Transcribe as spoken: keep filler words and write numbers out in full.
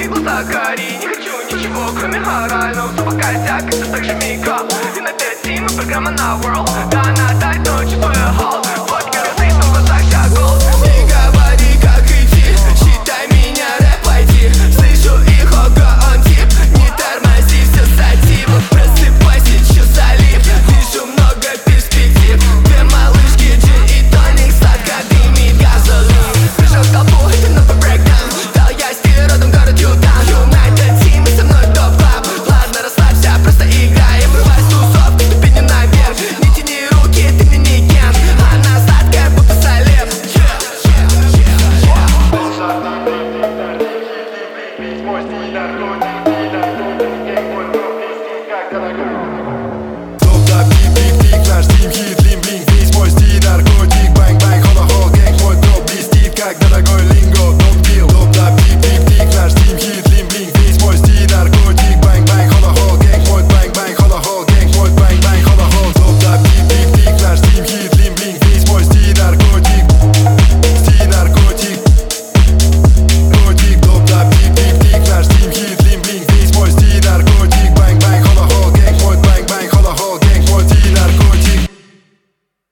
твои глаза гори. Не хочу ничего, кроме орального. Все пока сяк, это так же мика. И на пять мы программа на World. Да, она дать, но чувствую холод. Вот грозы, но в глазах щагол. Не говори, как идти, считай меня рэп ай ди. Слышу их ого, он тип, не тормози, все сатива. Просыпайся, чё залип, вижу много перспектив. Две малышки, джин и тоник, сладко дымит газолин. Пришел в толпу, это новый брейкдаун. Дал я стиль, родом город Ютан. Юнайтед тим, и со мной топ-клаб. Ладно, расслабься, просто играем. Врывай тусовки, ступени наверх. Не тяни руки, ты мне не ген. Она сладкая, будто солев. Топ-топ, пик-пик-пик, наш тим хит.